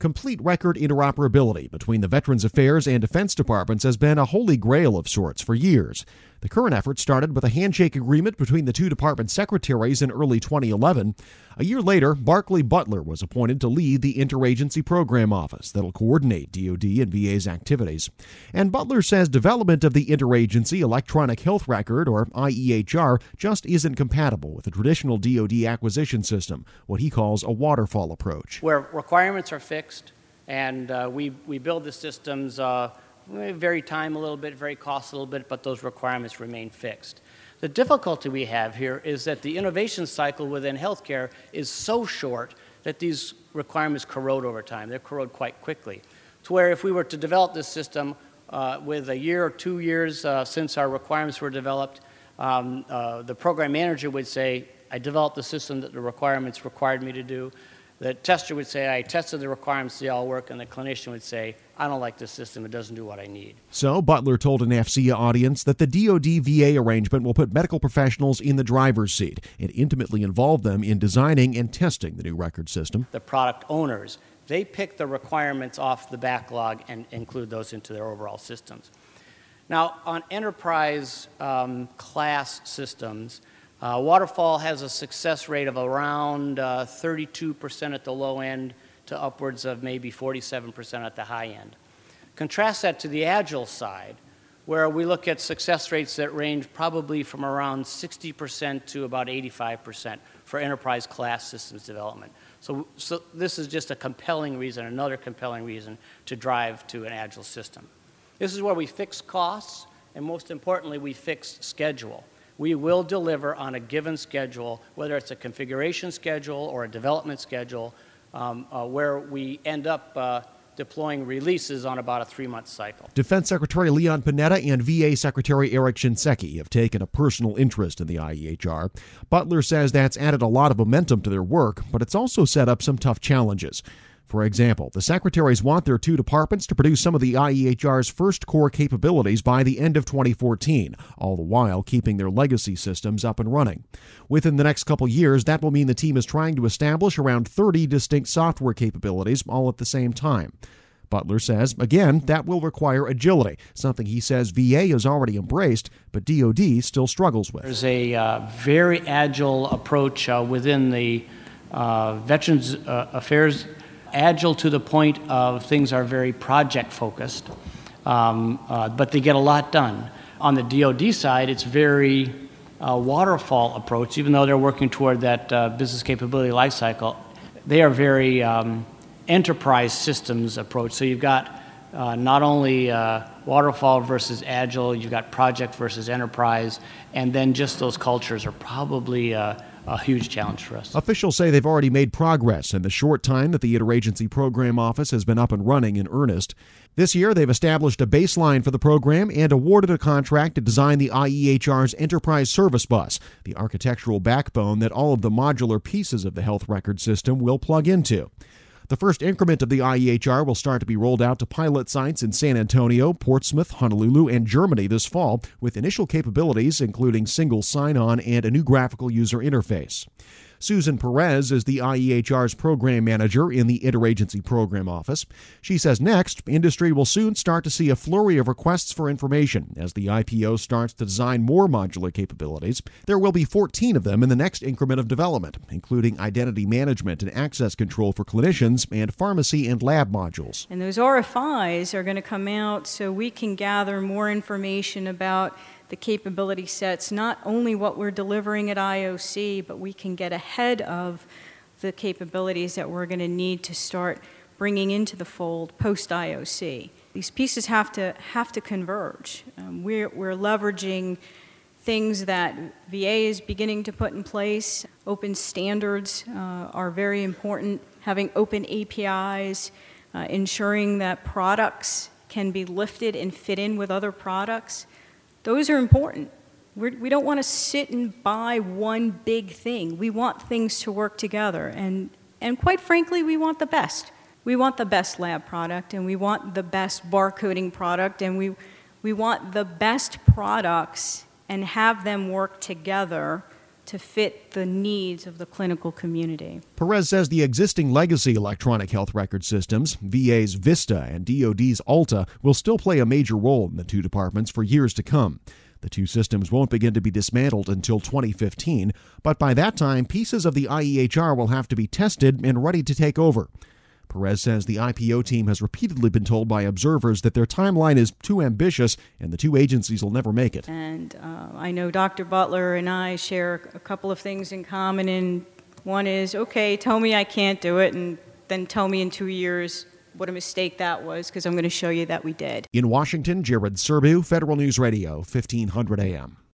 Complete record interoperability between the Veterans Affairs and Defense Departments has been a holy grail of sorts for years. The current effort started with a handshake agreement between the two department secretaries in early 2011. A year later, Barclay Butler was appointed to lead the Interagency Program Office that'll coordinate DoD and VA's activities. And Butler says development of the Interagency Electronic Health Record, or IEHR, just isn't compatible with the traditional DoD acquisition system, what he calls a waterfall approach. Where requirements are fixed and we build the systems vary time a little bit, vary cost a little bit, but those requirements remain fixed. The difficulty we have here is that the innovation cycle within healthcare is so short that these requirements corrode over time. They corrode quite quickly. To where if we were to develop this system with a year or 2 years since our requirements were developed, the program manager would say, I developed the system that the requirements required me to do. The tester would say, I tested the requirements, they all work, and the clinician would say, I don't like this system, it doesn't do what I need. So Butler told an AFCEA audience that the DoD-VA arrangement will put medical professionals in the driver's seat and intimately involve them in designing and testing the new record system. The product owners, they pick the requirements off the backlog and include those into their overall systems. Now, on enterprise class systems, Waterfall has a success rate of around 32% at the low end to upwards of maybe 47% at the high end. Contrast that to the Agile side, where we look at success rates that range probably from around 60% to about 85% for enterprise class systems development. So this is just a compelling reason, another compelling reason to drive to an Agile system. This is where we fix costs, and most importantly, we fix schedule. We will deliver on a given schedule, whether it's a configuration schedule or a development schedule, where we end up deploying releases on about a 3-month cycle. Defense Secretary Leon Panetta and VA Secretary Eric Shinseki have taken a personal interest in the IEHR. Butler says that's added a lot of momentum to their work, but it's also set up some tough challenges. For example, the secretaries want their two departments to produce some of the IEHR's first core capabilities by the end of 2014, all the while keeping their legacy systems up and running. Within the next couple years, that will mean the team is trying to establish around 30 distinct software capabilities all at the same time. Butler says, again, that will require agility, something he says VA has already embraced, but DoD still struggles with. There's a very agile approach within the Veterans Affairs, agile to the point of things are very project-focused, but they get a lot done. On the DoD side, it's very waterfall approach, even though they're working toward that business capability lifecycle. They are very enterprise systems approach. So you've got not only waterfall versus agile, you've got project versus enterprise, and then just those cultures are probably a huge challenge for us. Officials say they've already made progress in the short time that the Interagency Program Office has been up and running in earnest. This year, they've established a baseline for the program and awarded a contract to design the IEHR's Enterprise Service Bus, the architectural backbone that all of the modular pieces of the health record system will plug into. The first increment of the IEHR will start to be rolled out to pilot sites in San Antonio, Portsmouth, Honolulu, and Germany this fall, with initial capabilities including single sign-on and a new graphical user interface. Susan Perez is the IEHR's program manager in the Interagency Program Office. She says next, industry will soon start to see a flurry of requests for information as the IPO starts to design more modular capabilities. There will be 14 of them in the next increment of development, including identity management and access control for clinicians and pharmacy and lab modules. And those RFIs are going to come out so we can gather more information about the capability sets, not only what we're delivering at IOC, but we can get ahead of the capabilities that we're going to need to start bringing into the fold post-IOC. These pieces have to converge. We're leveraging things that VA is beginning to put in place. Open standards are very important. Having open APIs, ensuring that products can be lifted and fit in with other products. Those are important. We don't want to sit and buy one big thing. We want things to work together. And quite frankly, we want the best. We want the best lab product, and we want the best barcoding product, and we want the best products and have them work together to fit the needs of the clinical community. Perez says the existing legacy electronic health record systems, VA's Vista and DoD's Alta, will still play a major role in the two departments for years to come. The two systems won't begin to be dismantled until 2015, but by that time, pieces of the IEHR will have to be tested and ready to take over. Perez says the IPO team has repeatedly been told by observers that their timeline is too ambitious and the two agencies will never make it. And I know Dr. Butler and I share a couple of things in common, and one is, okay, tell me I can't do it, and then tell me in 2 years what a mistake that was, because I'm going to show you that we did. In Washington, Jared Serbu, Federal News Radio, 1500 AM.